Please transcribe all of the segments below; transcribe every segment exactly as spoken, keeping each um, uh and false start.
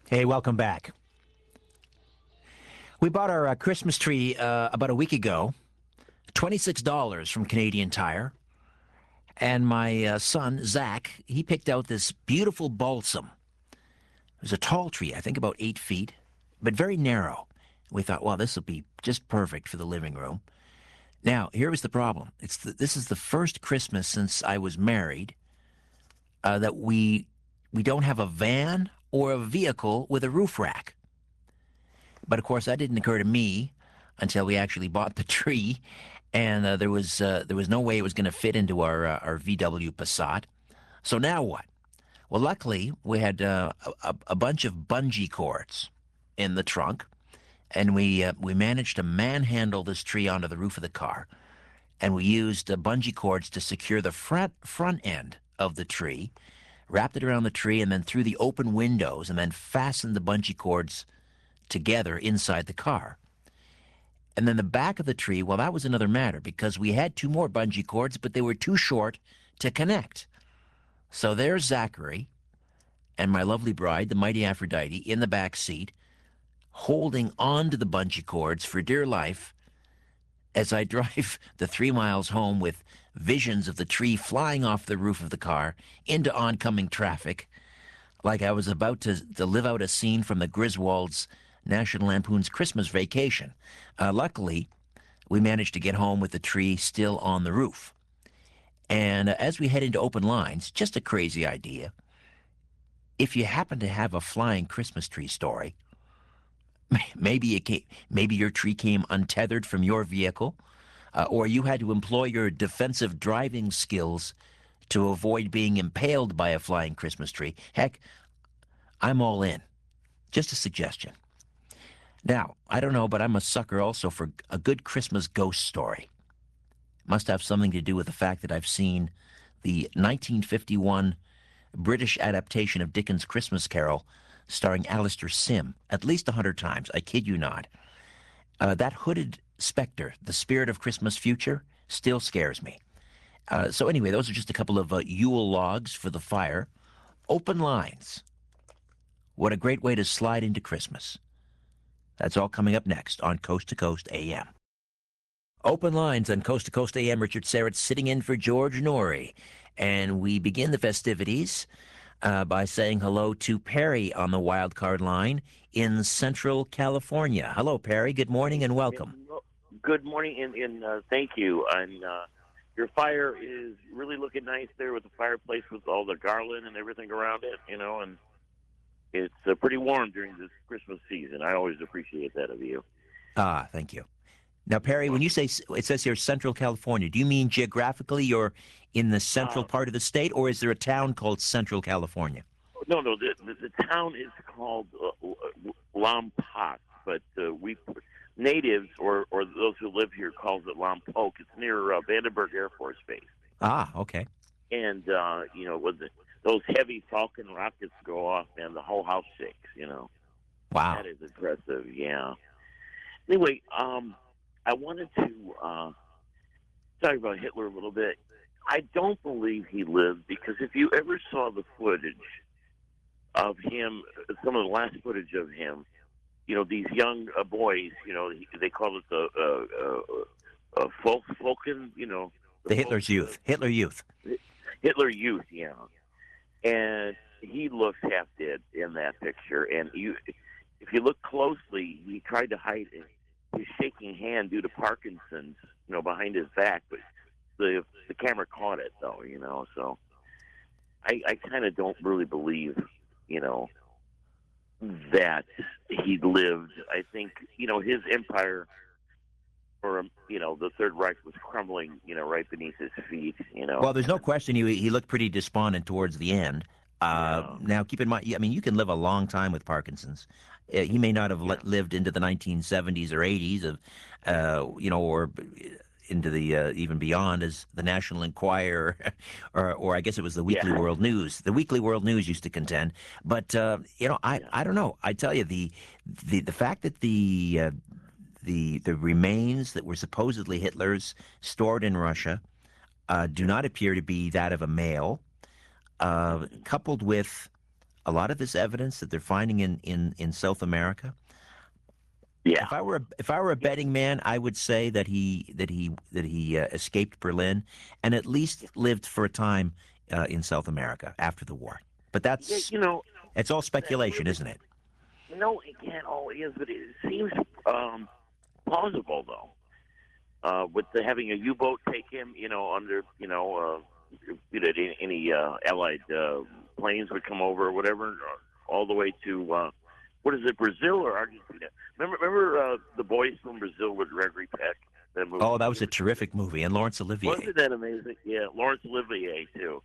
Hey, welcome back. We bought our uh, Christmas tree uh, about a week ago, twenty-six dollars from Canadian Tire. And my uh, son, Zach, he picked out this beautiful balsam. It was a tall tree, I think about eight feet, but very narrow. We thought, well, this will be just perfect for the living room. Now, here was the problem. It's the, this is the first Christmas since I was married uh, that we we don't have a van or a vehicle with a roof rack. But of course, that didn't occur to me until we actually bought the tree, and uh, there was uh, there was no way it was going to fit into our uh, our V W Passat. So now what? Well, luckily we had uh, a, a bunch of bungee cords in the trunk, and we uh, we managed to manhandle this tree onto the roof of the car, and we used uh, bungee cords to secure the front front end of the tree, wrapped it around the tree, and then through the open windows, and then fastened the bungee cords together inside the car. And then the back of the tree, well, that was another matter because we had two more bungee cords, but they were too short to connect. So there's Zachary and my lovely bride, the mighty Aphrodite, in the back seat, holding on to the bungee cords for dear life as I drive the three miles home with visions of the tree flying off the roof of the car into oncoming traffic, like I was about to, to live out a scene from the Griswolds' National Lampoon's Christmas Vacation. Uh, luckily, we managed to get home with the tree still on the roof. And uh, as we head into open lines, just a crazy idea. If you happen to have a flying Christmas tree story, maybe it came, maybe your tree came untethered from your vehicle, uh, or you had to employ your defensive driving skills to avoid being impaled by a flying Christmas tree. Heck, I'm all in. Just a suggestion. Now, I don't know, but I'm a sucker also for a good Christmas ghost story. Must have something to do with the fact that I've seen the nineteen fifty-one British adaptation of Dickens' Christmas Carol starring Alistair Sim at least a hundred times. I kid you not. Uh, that hooded specter, the spirit of Christmas future, still scares me. Uh, so anyway, those are just a couple of uh, Yule logs for the fire. Open lines. What a great way to slide into Christmas. That's all coming up next on Coast to Coast A M. Open lines on Coast to Coast A M. Richard Serrett sitting in for George Norrie. And we begin the festivities uh, by saying hello to Perry on the wild card line in Central California. Hello, Perry. Good morning and welcome. Good morning, and, and uh, thank you. And uh, your fire is really looking nice there with the fireplace with all the garland and everything around it, you know, and it's uh, pretty warm during this Christmas season. I always appreciate that of you. Ah, thank you. Now, Perry, when you say it says here Central California, do you mean geographically you're in the central Uh, part of the state, or is there a town called Central California? no, no, the, the, the town is called uh, Lompoc, but uh, we natives or, or those who live here calls it Lompoc. It's near uh, Vandenberg Air Force Base. Ah, okay. And, uh, you know, when the, those heavy Falcon rockets go off, man, the whole house shakes, you know. Wow. That is impressive, yeah. Anyway, um, I wanted to uh, talk about Hitler a little bit. I don't believe he lived because if you ever saw the footage of him, some of the last footage of him, you know, these young uh, boys, you know, he, they call it the uh, uh, uh, folk, Falcon, you know. The, the Hitler's folk, Youth. Uh, Hitler Youth. Hitler Youth, yeah. And he looks half dead in that picture. And you, if you look closely, he tried to hide his shaking hand due to Parkinson's, you know, behind his back. But the the camera caught it, though, you know. So I, I kind of don't really believe, you know, that he lived. I think, you know, his empire, or, you know, the Third Reich was crumbling, you know, right beneath his feet, you know. Well, there's no question he, he looked pretty despondent towards the end. Uh, Yeah. Now, keep in mind, I mean, you can live a long time with Parkinson's. Uh, he may not have Yeah. li- lived into the nineteen seventies or eighties, of, uh, you know, or into the uh, even beyond, as the National Enquirer, or or I guess it was the Weekly Yeah. World News. The Weekly World News used to contend. But uh, you know, I, Yeah. I don't know. I tell you, the the the fact that the uh, the the remains that were supposedly Hitler's stored in Russia uh, do not appear to be that of a male, uh, coupled with a lot of this evidence that they're finding in, in, in South America. Yeah. If I were a, if I were a betting man, I would say that he that he that he uh, escaped Berlin and at least lived for a time uh, in South America after the war. But Yeah, that's you know, it's all that speculation, really, isn't it? no, it can't always, but it seems um, plausible though. Uh, with the, having a U-boat take him, you know, under, you know, uh, you know, any, any uh, Allied uh, planes would come over or whatever, all the way to uh, what is it, Brazil or Argentina? Remember, remember uh, the Boys from Brazil with Gregory Peck? That movie. Oh, that was a terrific movie, and Laurence Olivier. Wasn't that amazing? Yeah, Laurence Olivier too,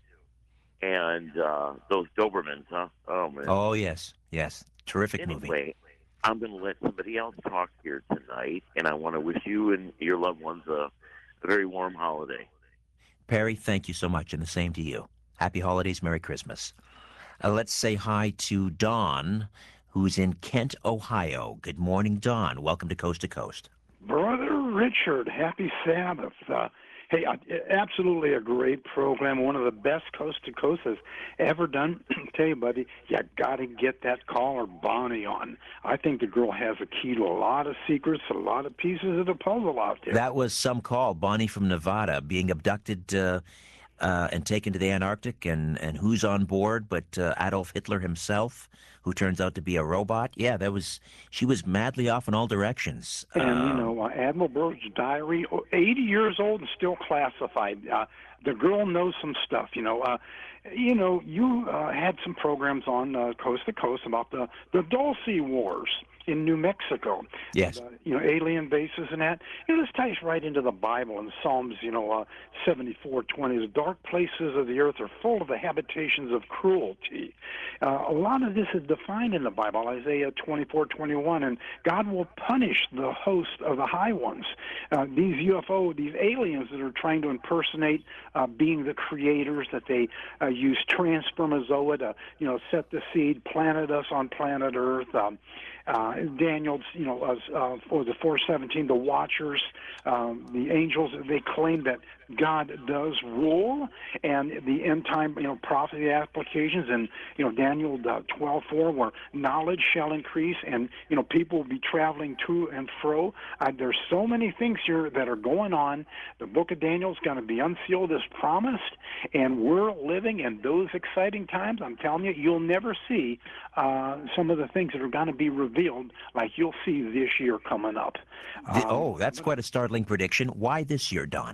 and uh, those Dobermans, huh? Oh man. Oh yes, yes, terrific movie. Anyway, I'm going to let somebody else talk here tonight, and I want to wish you and your loved ones a, a very warm holiday. Perry, thank you so much, and the same to you. Happy holidays, Merry Christmas. Uh, let's say hi to Don, who's in Kent, Ohio. Good morning, Don. Welcome to Coast to Coast. Brother Richard, happy Sabbath. Uh, hey, uh, absolutely a great program, one of the best Coast to Coast has ever done. Tell you, buddy, you got to get that caller Bonnie on. I think the girl has a key to a lot of secrets, a lot of pieces of the puzzle out there. That was some call, Bonnie from Nevada, being abducted uh, uh, and taken to the Antarctic, and, and who's on board but uh, Adolf Hitler himself, who turns out to be a robot. Yeah, that was she was madly off in all directions. And, um, you know, uh, Admiral Byrd's diary, oh, eighty years old and still classified. Uh, the girl knows some stuff, you know. Uh, you know, you uh, had some programs on uh, Coast to Coast about the, the Dulce Wars in New Mexico. Yes. And, uh, you know, alien bases and that. You know, this ties right into the Bible in Psalms, you know, uh, seventy-four twenty. The dark places of the earth are full of the habitations of cruelty. Uh, a lot of this is defined in the Bible, Isaiah twenty-four twenty-one, and God will punish the host of the high ones. Uh, these U F O, these aliens that are trying to impersonate uh, being the creators, that they uh, use transpermazoa to, you know, set the seed, planted us on planet Earth. Um, uh, Daniel, you know, uh, uh, for the four seventeen, the Watchers, um, the angels, they claim that God does rule, and the end time, you know, prophecy applications, and you know, Daniel twelve four, where knowledge shall increase, and you know, people will be traveling to and fro. Uh, there's so many things here that are going on. The book of Daniel is going to be unsealed as promised, and we're living in those exciting times. I'm telling you, you'll never see uh, some of the things that are going to be revealed like you'll see this year coming up. The, Um, oh, that's quite a startling prediction. Why this year, Don?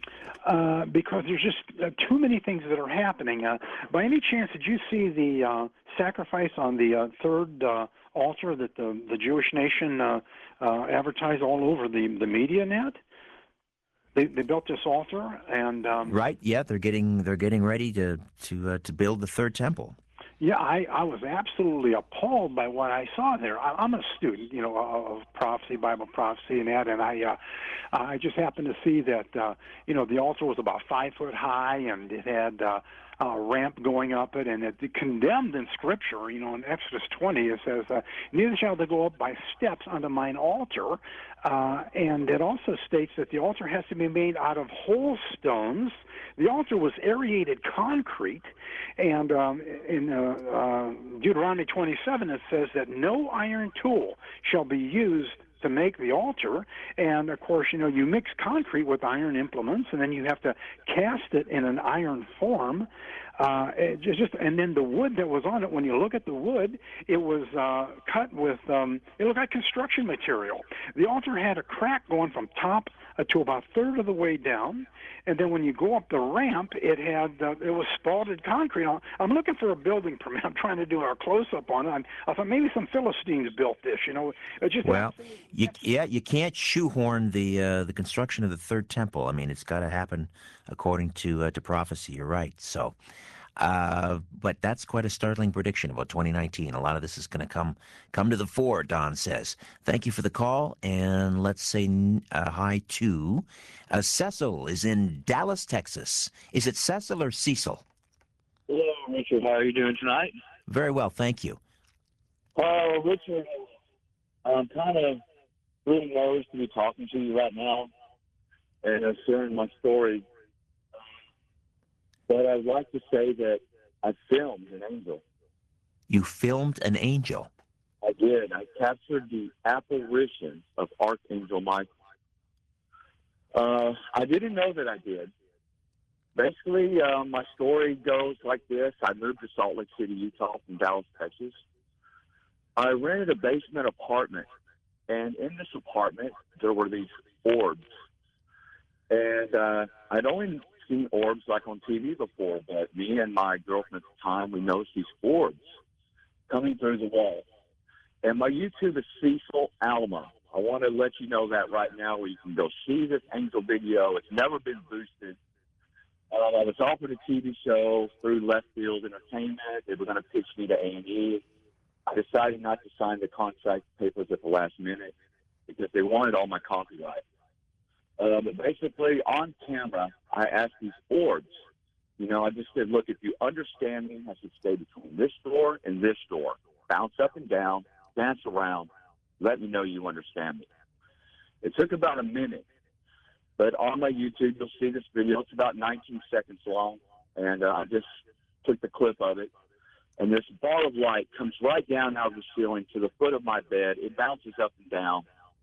Uh, because there's just uh, too many things that are happening. Uh, by any chance, did you see the uh, sacrifice on the uh, third uh, altar that the, the Jewish nation uh, uh, advertised all over the, the media net? They, they built this altar, and um, Right? Yeah, they're getting they're getting ready to to uh, to build the third temple. yeah, I, I was absolutely appalled by what I saw there. I, I'm a student, you know, of prophecy, Bible prophecy, and that, and I, uh, I just happened to see that, uh, you know, the altar was about five foot high, and it had uh, a ramp going up it, and it condemned in Scripture. You know, in Exodus twenty, it says, uh, "Neither shall they go up by steps unto mine altar," uh, and it also states that the altar has to be made out of whole stones. The altar was aerated concrete, and um, in uh, uh, Deuteronomy twenty-seven it says that no iron tool shall be used to make the altar. And of course, you know, you mix concrete with iron implements, and then you have to cast it in an iron form. Uh, it just and then the wood that was on it, when you look at the wood, it was uh, cut with um, it looked like construction material. The altar had a crack going from top uh, to about a third of the way down, and then when you go up the ramp, it had uh, it was spalted concrete. I'm looking for a building permit. I'm trying to do a close up on it. I'm, I thought maybe some Philistines built this. You know, it just Well, you, yeah, you can't shoehorn the uh, the construction of the third temple. I mean, it's got to happen according to uh, to prophecy. You're right. So, uh, but that's quite a startling prediction about twenty nineteen. A lot of this is going to come come to the fore. Don says, "Thank you for the call," and let's say uh, hi to uh, Cecil is in Dallas, Texas. Is it Cecil or Cecil? Hello, Richard. How are you doing tonight? Very well, thank you. Oh, Richard, I'm kind of really nervous to be talking to you right now and uh, sharing my story. But I'd like to say that I filmed an angel. You filmed an angel. I did. I captured the apparition of Archangel Michael. Uh, I didn't know that I did. Basically, uh, my story goes like this. I moved to Salt Lake City, Utah from Dallas, Texas. I rented a basement apartment, and in this apartment, there were these orbs. And uh, I'd only seen orbs like on T V before, but me and my girlfriend at the time, we noticed these orbs coming through the wall. And my YouTube is Cecil Alma. I want to let you know that right now, where you can go see this angel video. It's never been boosted. Um, I was offered a T V show through Left Field Entertainment. They were going to pitch me to A and E. I decided not to sign the contract papers at the last minute because they wanted all my copyright. Uh, but basically, on camera, I asked these orbs. You know, I just said, look, if you understand me, I should stay between this door and this door. Bounce up and down, dance around, let me know you understand me. It took about a minute, but on my YouTube, you'll see this video. It's about nineteen seconds long, and uh, I just took the clip of it. And this ball of light comes right down out of the ceiling to the foot of my bed. It bounces up and down.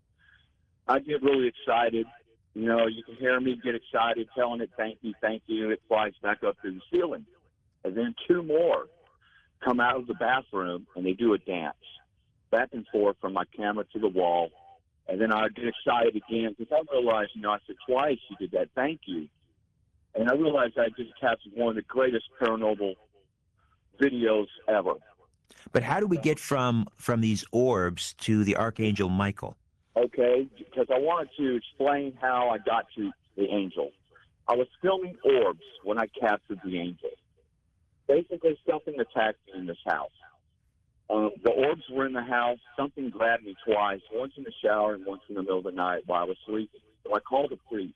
I get really excited. You know, you can hear me get excited, telling it, thank you, thank you. It flies back up through the ceiling. And then two more come out of the bathroom, and they do a dance back and forth from my camera to the wall. And then I get excited again because I realized, you know, I said twice you did that, thank you. And I realized I just captured one of the greatest paranormal videos ever. But how do we get from from these orbs to the Archangel Michael? Okay, because I wanted to explain how I got to the angel. I was filming orbs when I captured the angel. Basically, something attacked me in this house. Um, the orbs were in the house. Something grabbed me twice, once in the shower and once in the middle of the night while I was sleeping. So I called the priest.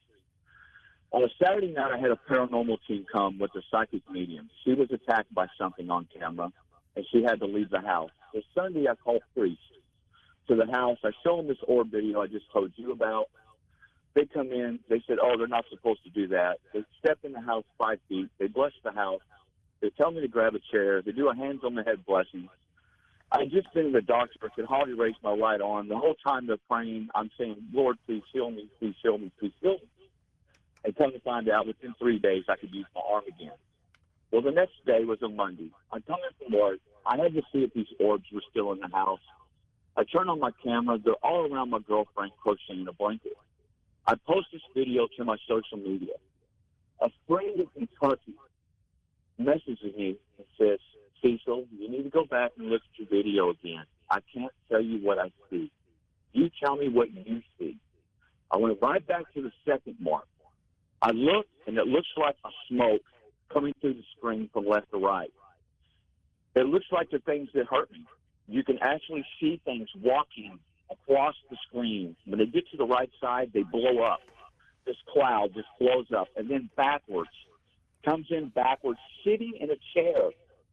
On a Saturday night, I had a paranormal team come with a psychic medium. She was attacked by something on camera, and she had to leave the house. So Sunday, I called priest to the house. I show them this orb video I just told you about. They come in. They said, oh, they're not supposed to do that. They step in the house five feet. They bless the house. They tell me to grab a chair. They do a hands on the head blessing. I just been in the doctor. I could hardly raise my right arm. The whole time they're praying, I'm saying, Lord, please heal me, please heal me, please heal me. And come to find out, within three days, I could use my arm again. Well, the next day was a Monday. I'm coming from work. I had to see if these orbs were still in the house. I turn on my camera. They're all around my girlfriend crocheting a blanket. I post this video to my social media. A friend in Kentucky messages me and says, Cecil, you need to go back and look at your video again. I can't tell you what I see. You tell me what you see. I went right back to the second mark. I looked, and it looks like a smoke coming through the screen from left to right. It looks like the things that hurt me. You can actually see things walking across the screen. When they get to the right side, they blow up. This cloud just blows up, and then backwards, comes in backwards, sitting in a chair.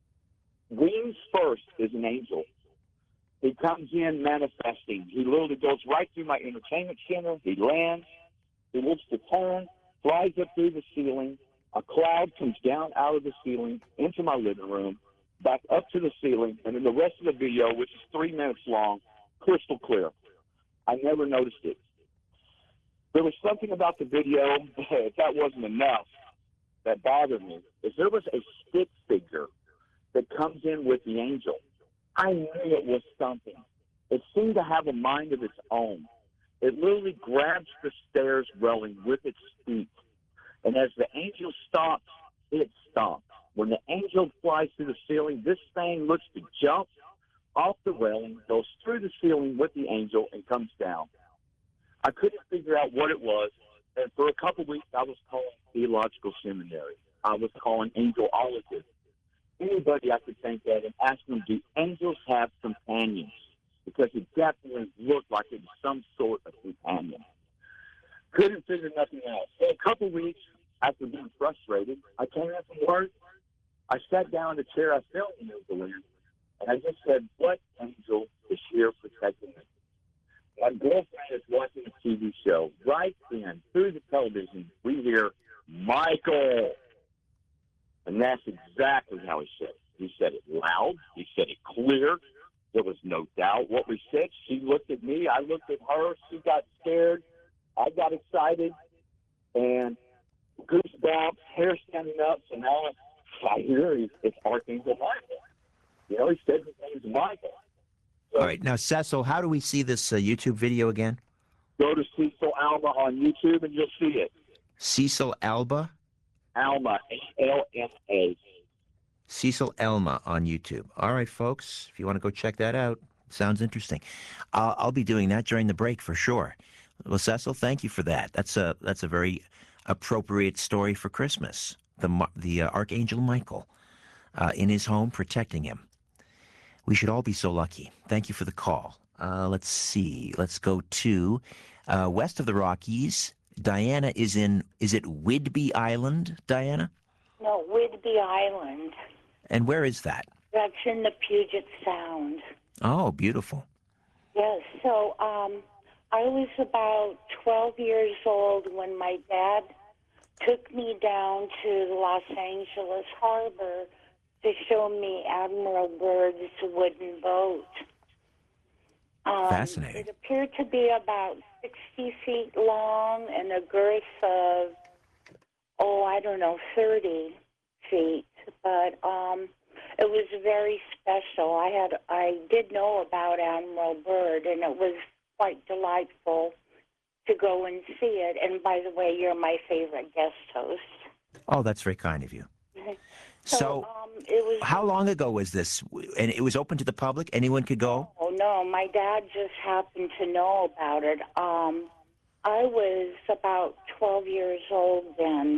Wings first is an angel. He comes in manifesting. He literally goes right through my entertainment center. He lands. He looks to turn, flies up through the ceiling. A cloud comes down out of the ceiling into my living room, back up to the ceiling, and then the rest of the video, which is three minutes long, crystal clear. I never noticed it. There was something about the video, if that wasn't enough, that bothered me, is there was a stick figure that comes in with the angel. I knew it was something. It seemed to have a mind of its own. It literally grabs the stairs railing with its feet. And as the angel stops, it stops. When the angel flies through the ceiling, this thing looks to jump off the railing, goes through the ceiling with the angel, and comes down. I couldn't figure out what it was. And for a couple of weeks, I was calling theological seminary. I was calling angelologists. Anybody I could think of and ask them, do angels have companions? Because it definitely looked like it was some sort of companion. Couldn't figure nothing out. So a couple weeks after being frustrated, I came in from work. I sat down in the chair I filmed the angel in, and I just said, what angel is here protecting me? My girlfriend is watching a T V show. Right then, through the television, we hear, Michael. And that's exactly how he said it. He said it loud. He said it clear. There was no doubt what we said. She looked at me. I looked at her. She got scared. I got excited. And goosebumps, hair standing up. So now I hear he's, it's Archangel Michael. You know, he said his name's Michael. So All right. Now, Cecil, how do we see this uh, YouTube video again? go to Cecil Alma on YouTube and you'll see it. Cecil Alba? Alma, A L M A. Cecil Elma on YouTube. All right, folks, if you want to go check that out, sounds interesting. I'll, I'll be doing that during the break for sure. Well, Cecil, thank you for that. That's a that's a very appropriate story for Christmas. The Mar- the uh, Archangel Michael uh, in his home protecting him. We should all be so lucky. Thank you for the call. Uh, let's see. Let's go to uh, west of the Rockies. Diana is in. Is it Whidbey Island, Diana? No, Whidbey Island. And where is that? That's in the Puget Sound. Oh, beautiful. Yes, so um, I was about twelve years old when my dad took me down to the Los Angeles harbor to show me Admiral Byrd's wooden boat. Um, Fascinating. It appeared to be about sixty feet long and a girth of, oh, I don't know, thirty feet. But um, it was very special. I had, I did know about Admiral Byrd, and it was quite delightful to go and see it. And by the way, you're my favorite guest host. Oh, that's very kind of you. So, So, um, it was. how long ago was this? And it was open to the public? Anyone could go? Oh no, my dad just happened to know about it. Um, I was about twelve years old then,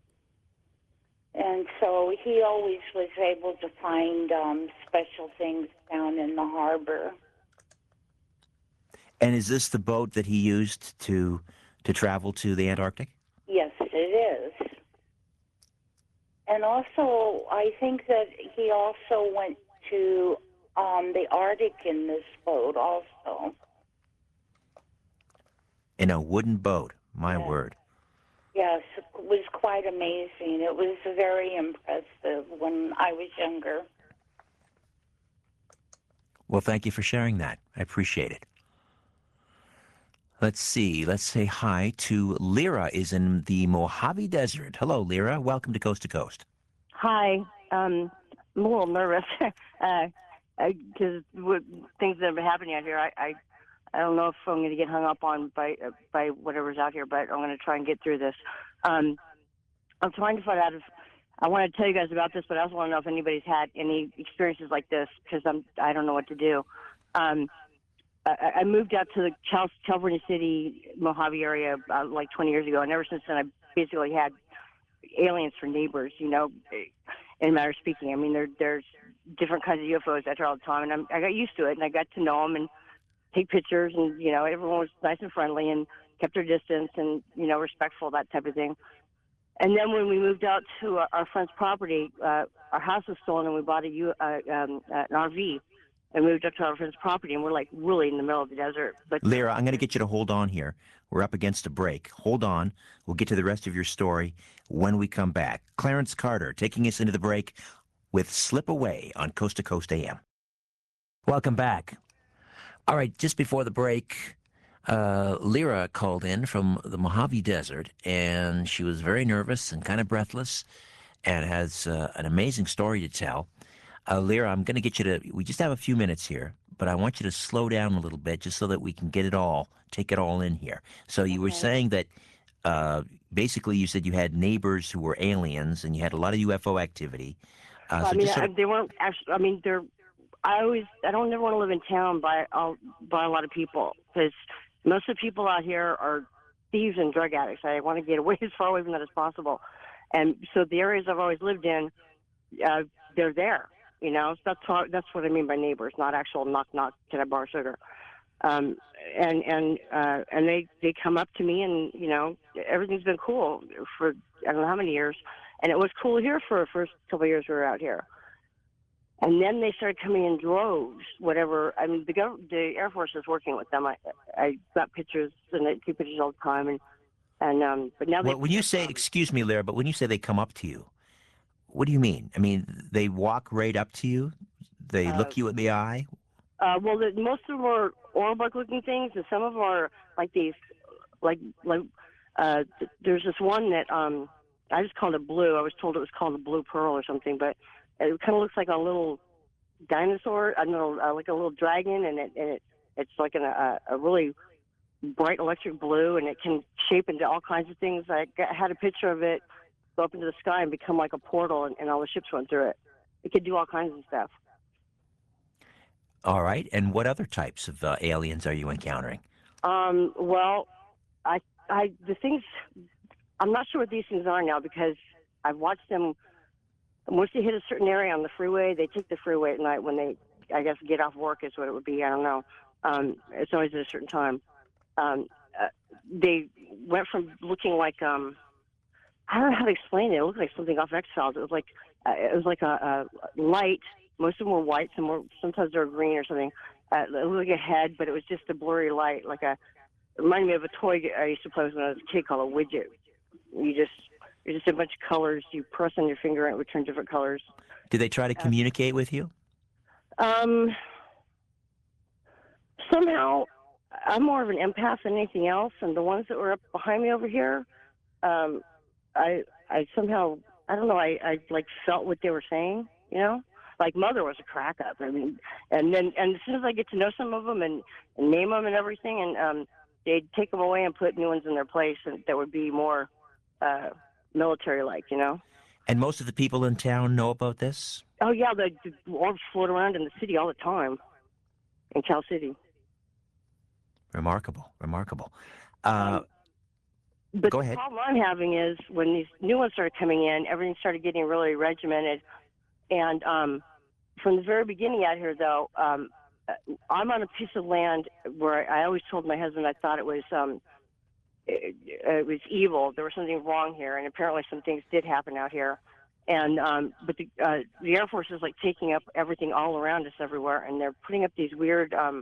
and so he always was able to find um, special things down in the harbor. And is this the boat that he used to to travel to the Antarctic? Yes, it is. And also, I think that he also went to um, the Arctic in this boat also. In a wooden boat. My Yeah. word. Yes, it was quite amazing. It was very impressive when I was younger. Well, thank you for sharing that. I appreciate it. Let's see. Let's say hi to Lyra is in the Mojave Desert. Hello, Lyra. Welcome to Coast to Coast. Hi. Um, I'm a little nervous because uh, things that have been happening out here, I, I, I don't know if I'm going to get hung up on by uh, by whatever's out here, but I'm going to try and get through this. Um, I'm trying to find out if I want to tell you guys about this, but I also want to know if anybody's had any experiences like this because I'm I don't know what to do. Um, I, I moved out to the Cal- California City, Mojave area uh, like twenty years ago, and ever since then I basically had aliens for neighbors, you know, in a matter of speaking. I mean, there, there's different kinds of U F Os out there all the time, and I'm, I got used to it, and I got to know them and take pictures, and, you know, everyone was nice and friendly and kept their distance and, you know, respectful, that type of thing. And then when we moved out to our, our friend's property, uh, our house was stolen, and we bought a U, uh, um, uh, an R V and moved up to our friend's property, and we're, like, really in the middle of the desert. But Lyra, I'm going to get you to hold on here. We're up against a break. Hold on. We'll get to the rest of your story when we come back. Clarence Carter taking us into the break with Slip Away on Coast to Coast A M. Welcome back. All right, just before the break, uh, Lyra called in from the Mojave Desert, and she was very nervous and kind of breathless and has uh, an amazing story to tell. Uh, Lyra, I'm going to get you to, we just have a few minutes here, but I want you to slow down a little bit just so that we can get it all, take it all in here. So you were Okay. saying that uh, basically you said you had neighbors who were aliens and you had a lot of U F O activity. Uh, I so mean, just sort I, of, they weren't actually. I mean, they're. I always. I don't ever want to live in town by uh, by a lot of people because most of the people out here are thieves and drug addicts. I want to get away as far away from that as possible, and so the areas I've always lived in, uh, they're there. You know, so that's what that's what I mean by neighbors, not actual knock knock. Can I borrow sugar? Um, and and uh, and they they come up to me, and you know, everything's been cool for I don't know how many years. And it was cool here for the first couple of years we were out here. And then they started coming in droves, whatever. I mean, the, gov- the Air Force is working with them. I, I got pictures, and I take pictures all the time. And, and um, but now they. well, when you say, excuse me, Lyra, but when you say they come up to you, What do you mean? I mean, they walk right up to you. They Uh, look you in the eye. Uh, well, the, most of them are orb-like-looking things, and some of them are like these, like like. Uh, th- there's this one that um, I just called it blue. I was told it was called a blue pearl or something, but it kind of looks like a little dinosaur. I don't know, uh, like a little dragon, and it and it it's like an, a a really bright electric blue, and it can shape into all kinds of things. I got, had a picture of it go up into the sky and become like a portal, and, and all the ships went through it. It could do all kinds of stuff. All right. And what other types of uh, aliens are you encountering? Um, well, I, I, the things, I'm not sure what these things are now because I've watched them. Once they hit a certain area on the freeway, they take the freeway at night when they, I guess, get off work is what it would be. I don't know. Um, it's always at a certain time. Um, uh, they went from looking like, um, I don't know how to explain it. It looked like something off X-Files. It was like, uh, it was like a, a light. Most of them were white. Some were, sometimes they were green or something. Uh, it looked like a head, but it was just a blurry light, like a. It reminded me of a toy I used to play with when I was a kid called a widget. You just, it's just a bunch of colors. You press on your finger and it would turn different colors. Do they try to communicate with you? Um, somehow, I'm more of an empath than anything else, and the ones that were up behind me over here, um, I, I somehow, I don't know, I, I like felt what they were saying, you know? Like Mother was a crack up. I mean, and then, and as soon as I get to know some of them and, and name them and everything, and um, they'd take them away and put new ones in their place and that would be more uh, military-like, you know? And most of the people in town know about this? Oh, yeah, the, the orbs float around in the city all the time, in Cal City. Remarkable, remarkable. Uh, Um, but go the ahead. problem I'm having is when these new ones started coming in, everything started getting really regimented. And um, from the very beginning out here, though, um, I'm on a piece of land where I always told my husband I thought it was um, it, it was evil. There was something wrong here, and apparently some things did happen out here. And um, but the uh, the Air Force is like taking up everything all around us everywhere, and they're putting up these weird um,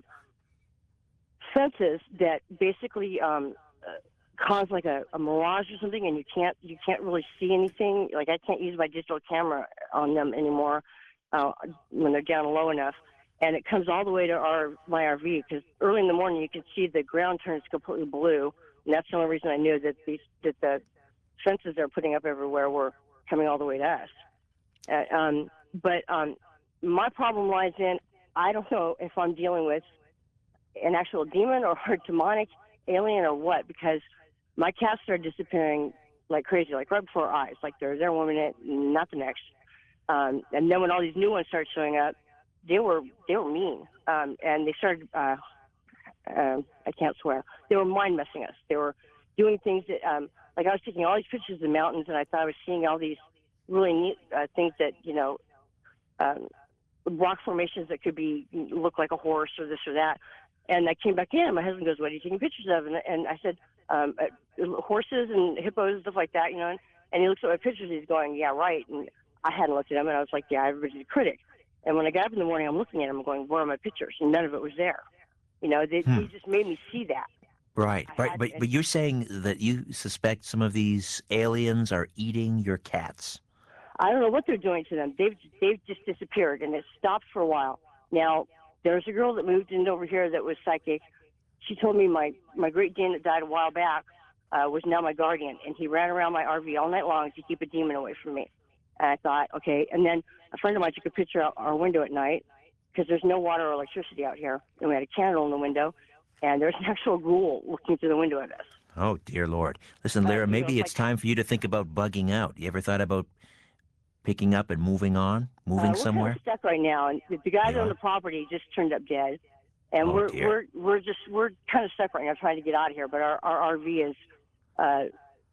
fences that basically um, uh, cause like a, a mirage or something, and you can't you can't really see anything. Like I can't use my digital camera on them anymore uh, when they're down low enough. And it comes all the way to our my R V because early in the morning you can see the ground turns completely blue, and that's the only reason I knew that these that the fences they're putting up everywhere were coming all the way to us. Uh, um, but um, my problem lies in I don't know if I'm dealing with an actual demon or a demonic alien or what, because my cats started disappearing like crazy, like right before our eyes. Like they're there one minute, not the next. Um, and then when all these new ones started showing up, they were they were mean, um, and they started. Uh, uh, I can't swear. They were mind messing us. They were doing things that, um, like I was taking all these pictures of the mountains, and I thought I was seeing all these really neat uh, things that you know, um, rock formations that could be look like a horse or this or that. And I came back in, and my husband goes, "What are you taking pictures of?" And, and I said, um, uh, "Horses and hippos and stuff like that, you know." And, and he looks at my pictures, and he's going, "Yeah, right." And I hadn't looked at him, and I was like, "Yeah, everybody's a critic." And when I got up in the morning, I'm looking at him, I'm going, "Where are my pictures?" And none of it was there. You know, they, Hmm. he just made me see that. Right, I right. had- But, but you're saying that you suspect some of these aliens are eating your cats. I don't know what they're doing to them. They've they've just disappeared, and it stopped for a while. Now, there's a girl that moved in over here that was psychic. She told me my, my Great Dane that died a while back uh, was now my guardian, and he ran around my R V all night long to keep a demon away from me. And I thought, okay. And then a friend of mine took a picture out our window at night because there's no water or electricity out here, and we had a candle in the window, and there's an actual ghoul looking through the window at us. Oh, dear Lord. Listen, But, Lyra, you know, maybe it's it's like- time for you to think about bugging out. You ever thought about picking up and moving on, moving uh, we're somewhere? kind of stuck right now, and the, the guy You that owned are? the property just turned up dead, and Oh, we're dear. we're we're just we're kind of stuck right now trying to get out of here. But our, our R V is, uh, I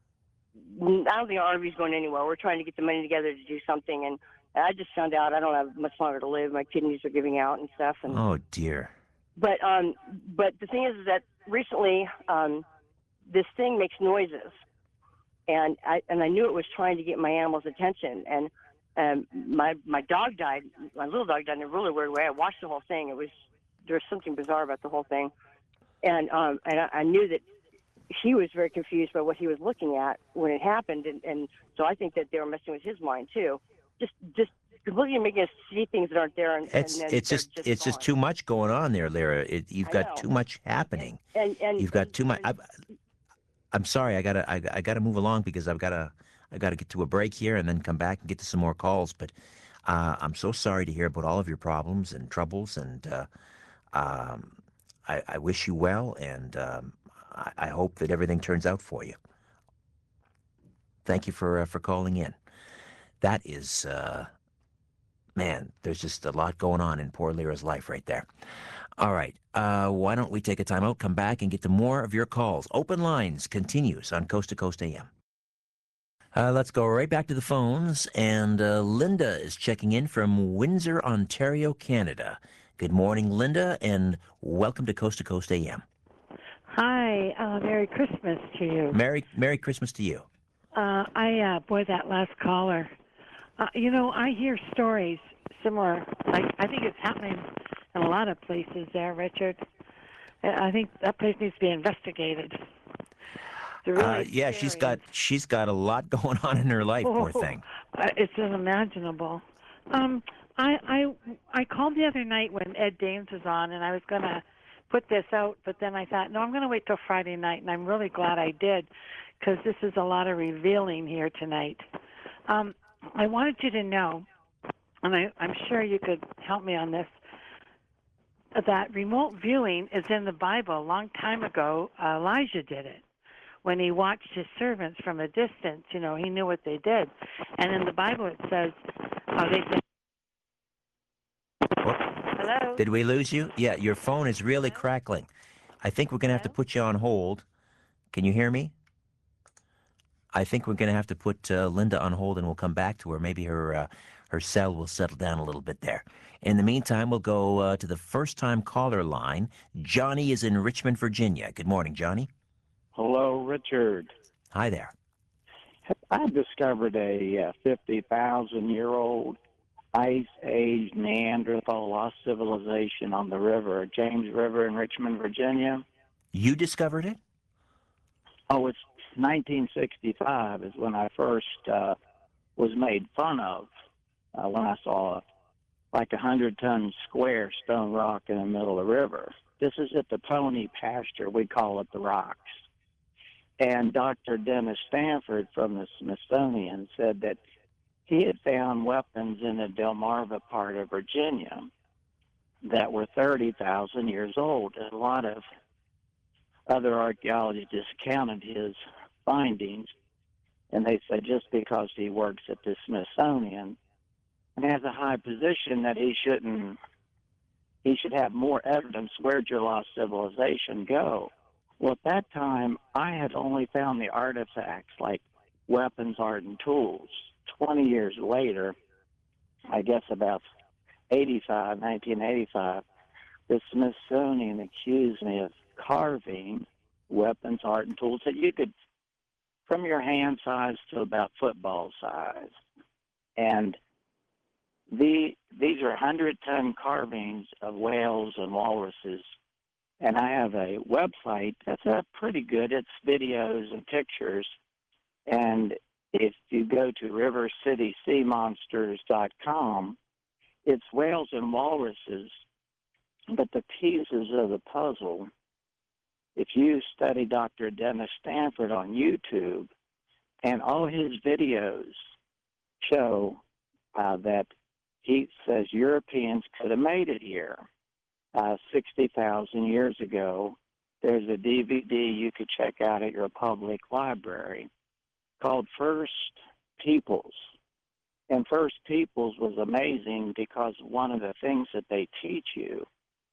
don't think our R V is going anywhere. We're trying to get the money together to do something, and I just found out I don't have much longer to live. My kidneys are giving out and stuff, and Oh, dear. but um but the thing is that recently um this thing makes noises, and I and I knew it was trying to get my animals' attention, and um my my dog died, my little dog died in a really weird way. I watched the whole thing. It was there was something bizarre about the whole thing, and um and I, I knew that he was very confused by what he was looking at when it happened, and and so I think that they were messing with his mind too. just just completely making us see things that aren't there, and, It's and then it's they're just just it's gone. just too much going on there, Lyra. It, you've I got know. too much happening. And and You've got and, too much. and I, I'm sorry. I gotta I, I gotta move along because I've gotta I gotta get to a break here and then come back and get to some more calls. But uh, I'm so sorry to hear about all of your problems and troubles, and uh, um, I, I wish you well, and um, I, I hope that everything turns out for you. Thank you for uh, for calling in. That is, uh, man, there's just a lot going on in poor Lyra's life right there. All right, uh, why don't we take a time out, come back, and get to more of your calls. Open Lines continues on Coast to Coast A M. Uh, let's go right back to the phones, and uh, Linda is checking in from Windsor, Ontario, Canada. Good morning, Linda, and welcome to Coast to Coast A M. Hi, uh, Merry Christmas to you. Merry Merry Christmas to you. Uh, I, uh, boy, that last caller. Uh, you know, I hear stories similar. Like, I think it's happening in a lot of places there, Richard. Uh, I think that place needs to be investigated. It's really Uh, yeah, she's scary. got she's got a lot going on in her life, poor Oh, thing. uh, it's unimaginable. Um, I, I, I called the other night when Ed Dames was on, and I was going to put this out, but then I thought, no, I'm going to wait till Friday night, and I'm really glad I did, because this is a lot of revealing here tonight. Um, I wanted you to know, and I, I'm sure you could help me on this, that remote viewing is in the Bible. A long time ago, uh, Elijah did it. When he watched his servants from a distance, you know, he knew what they did. And in the Bible it says, uh, they said, Whoop. hello? Did we lose you? Yeah, your phone is really Hello? crackling. I think we're going to have to Hello? put you on hold. Can you hear me? I think we're going to have to put uh, Linda on hold, and we'll come back to her. Maybe her uh, her cell will settle down a little bit there. In the meantime, we'll go uh, to the first-time caller line. Johnny is in Richmond, Virginia. Good morning, Johnny. Hello, Richard. Hi there. I discovered a uh, fifty thousand year old Ice Age Neanderthal lost civilization on the river, James River in Richmond, Virginia. You discovered it? Oh, it's nineteen sixty-five is when I first uh, was made fun of uh, when I saw like a hundred ton square stone rock in the middle of the river. This is at the Pony Pasture. We call it the Rocks. And Doctor Dennis Stanford from the Smithsonian said that he had found weapons in the Delmarva part of Virginia that were thirty thousand years old. And a lot of other archaeologists discounted his findings, and they said just because he works at the Smithsonian and has a high position that he shouldn't, he should have more evidence. Where'd your lost civilization go? Well, at that time, I had only found the artifacts like weapons, art, and tools. twenty years later, I guess about eighty-five, nineteen eighty-five, the Smithsonian accused me of carving weapons, art, and tools that you could, from your hand size to about football size. And the, these are hundred-ton carvings of whales and walruses. And I have a website that's uh, pretty good. It's videos and pictures. And if you go to river city sea monsters dot com, it's whales and walruses. But the pieces of the puzzle, if you study Doctor Dennis Stanford on YouTube, and all his videos show uh, that he says Europeans could have made it here. Uh, sixty thousand years ago. There's a D V D you could check out at your public library called First Peoples. And First Peoples was amazing because one of the things that they teach you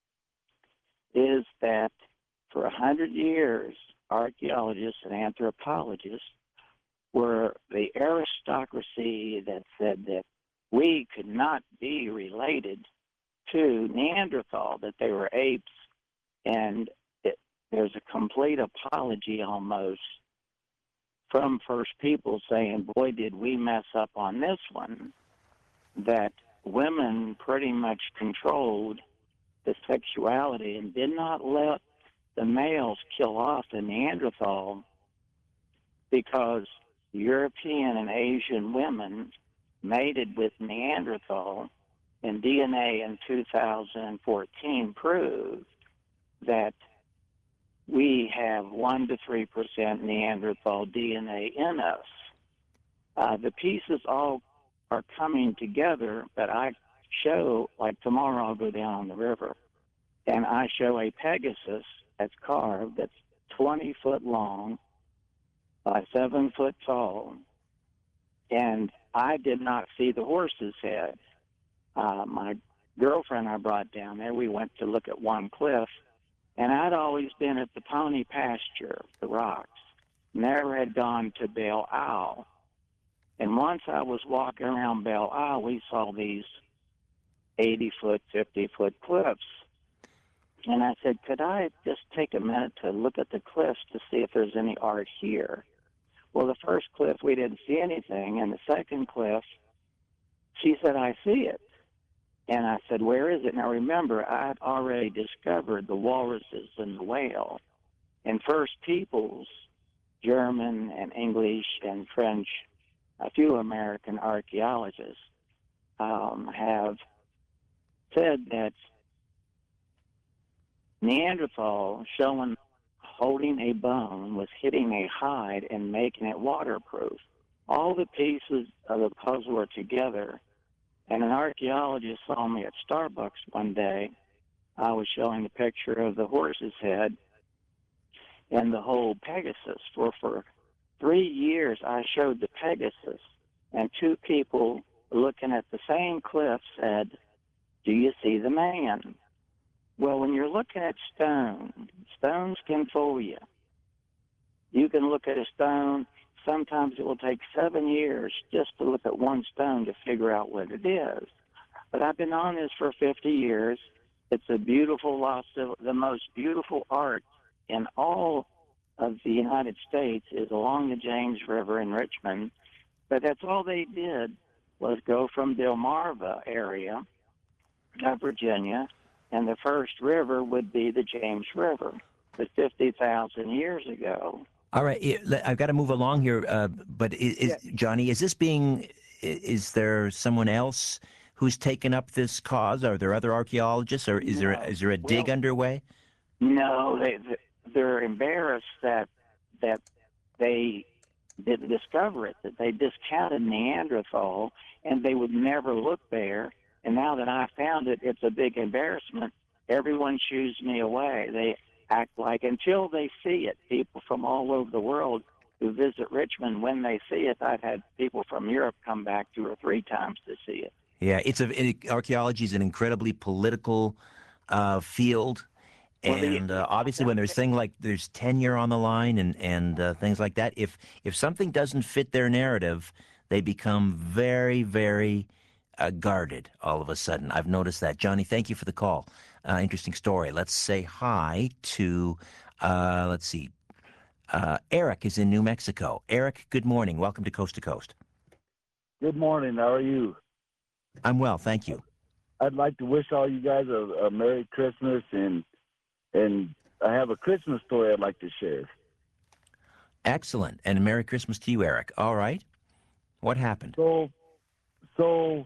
is that for a hundred years, archaeologists and anthropologists were the aristocracy that said that we could not be related to Neanderthal, that they were apes, and it, there's a complete apology almost from First People saying, boy, did we mess up on this one, that women pretty much controlled the sexuality and did not let the males kill off the Neanderthal because European and Asian women mated with Neanderthal, and D N A in two thousand fourteen proved that we have one to three percent Neanderthal D N A in us. Uh, the pieces all are coming together, but I show, like tomorrow I'll go down on the river, and I show a Pegasus that's carved that's twenty foot long by seven foot tall, and I did not see the horse's head. Uh, my girlfriend I brought down there, we went to look at one cliff, and I'd always been at the Pony Pasture, the rocks, never had gone to Belle Isle. And once I was walking around Belle Isle, we saw these eighty foot, fifty foot cliffs. And I said, could I just take a minute to look at the cliffs to see if there's any art here? Well, the first cliff, we didn't see anything. And the second cliff, she said, I see it. And I said, where is it? Now, remember, I'd already discovered the walruses and the whale. And First Peoples, German and English and French, a few American archaeologists um, have said that Neanderthal, showing holding a bone, was hitting a hide and making it waterproof. All the pieces of the puzzle are together. And an archaeologist saw me at Starbucks one day. I was showing a picture of the horse's head and the whole Pegasus. For, for three years, I showed the Pegasus, and two people looking at the same cliff said, do you see the man? Well, when you're looking at stone, stones can fool you. You can look at a stone. Sometimes it will take seven years just to look at one stone to figure out what it is. But I've been on this for fifty years. It's a beautiful lost, the most beautiful art in all of the United States is along the James River in Richmond. But that's all they did was go from Delmarva area of Virginia, and the first river would be the James River, but fifty thousand years ago. All right, it- I've got to move along here, uh, but is, is, Johnny, is this being, is there someone else who's taken up this cause? Are there other archaeologists, or is there No. is there a dig Well, underway? No, they, they're embarrassed that that they didn't discover it, that they discounted Neanderthal, and they would never look there. And now that I found it, it's a big embarrassment. Everyone shoos me away. They act like, until they see it, people from all over the world who visit Richmond, when they see it, I've had people from Europe come back two or three times to see it. Yeah, it's a it, archaeology is an incredibly political uh, field, Well, the- and uh, obviously when there's things like there's tenure on the line and and uh, things like that, if if something doesn't fit their narrative, they become very very uh, guarded all of a sudden. I've noticed that. Johnny, thank you for the call. Uh, interesting story. Let's say hi to, uh, let's see, uh, Eric is in New Mexico. Eric, good morning. Welcome to Coast to Coast. Good morning. How are you? I'm well, thank you. I'd like to wish all you guys a, a Merry Christmas, and and I have a Christmas story I'd like to share. Excellent. And a Merry Christmas to you, Eric. All right. What happened? So, so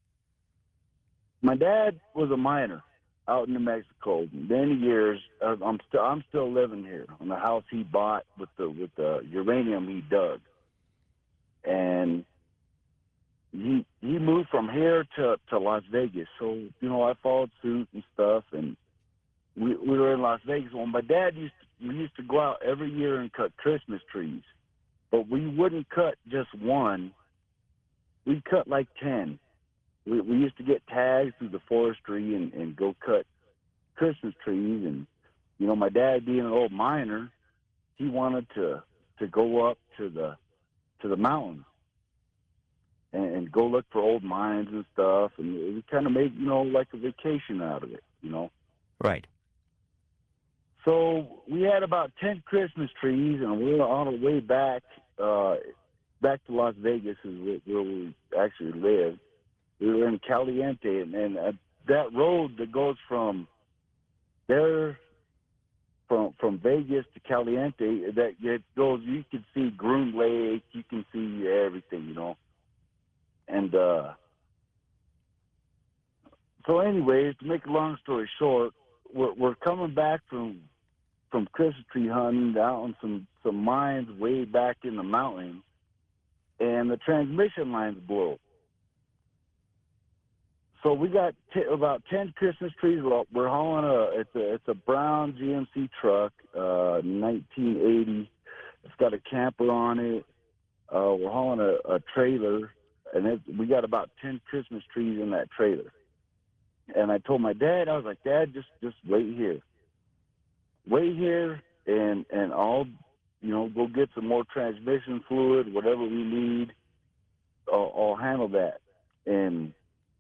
my dad was a miner out in New Mexico. Many years. Uh, I'm still I'm still living here on the house he bought with the with the uranium he dug, and he he moved from here to, to Las Vegas. So, you know, I followed suit and stuff, and we we were in Las Vegas. Well, my dad used to, we used to go out every year and cut Christmas trees, but we wouldn't cut just one. We'd cut like ten. We we used to get tags through the forestry and, and go cut Christmas trees. And, you know, my dad being an old miner, he wanted to to go up to the to the mountains and, and go look for old mines and stuff, and we kind of made, you know, like a vacation out of it, you know. Right. So we had about ten Christmas trees, and we were on our way back, uh, back to Las Vegas, is where we actually lived. We were in Caliente, and, and uh, that road that goes from there, from from Vegas to Caliente, that it goes, you can see Groom Lake, you can see everything, you know. And uh, so, anyways, to make a long story short, we're, we're coming back from from Christmas tree hunting out on some some mines way back in the mountains, and the transmission lines blow. So we got t- about ten Christmas trees. We're, we're hauling a it's a it's a brown G M C truck, uh, nineteen eighty. It's got a camper on it. Uh, we're hauling a, a trailer, and it, we got about ten Christmas trees in that trailer. And I told my dad, I was like, Dad, just just wait here, wait here, and and I'll you know go get some more transmission fluid, whatever we need. I'll, I'll handle that. And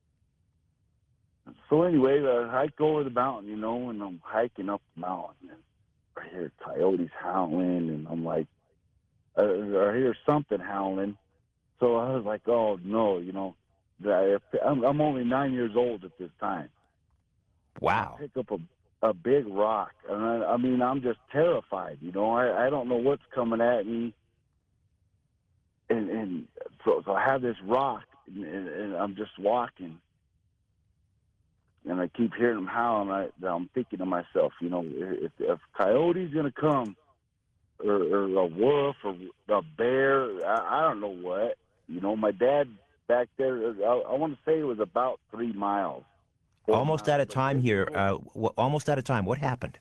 so anyway, I hike over the mountain, you know, and I'm hiking up the mountain, and I hear coyotes howling, and I'm like, I, I hear something howling. So I was like, oh no, you know, I, I'm, I'm only nine years old at this time. Wow. I pick up a, a big rock, and I, I mean, I'm just terrified, you know. I, I don't know what's coming at me, and and so, so I have this rock, and, and, and I'm just walking. And I keep hearing them howl, and I, I'm thinking to myself, you know, if, if coyote's going to come, or, or a wolf, or a bear, I, I don't know what. You know, my dad back there, I, I want to say it was about three miles. Almost miles, out of time but, here. Uh, w- almost out of time. What happened?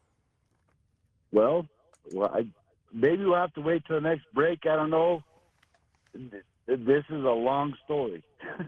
Well, well I, maybe we'll have to wait till the next break. I don't know. This is a long story.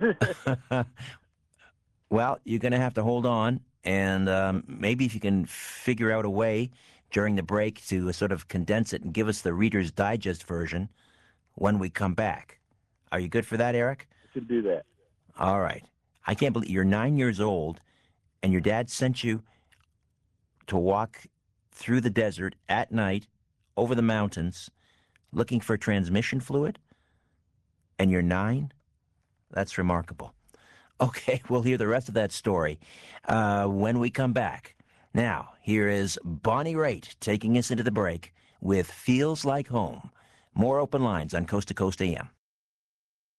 Well, you're going to have to hold on, and um, maybe if you can figure out a way during the break to sort of condense it and give us the Reader's Digest version when we come back. Are you good for that, Eric? I can do that. All right. I can't believe you're nine years old, and your dad sent you to walk through the desert at night over the mountains looking for transmission fluid, and you're nine? That's remarkable. Okay, we'll hear the rest of that story uh, when we come back. Now, here is Bonnie Raitt taking us into the break with Feels Like Home. More open lines on Coast to Coast A M.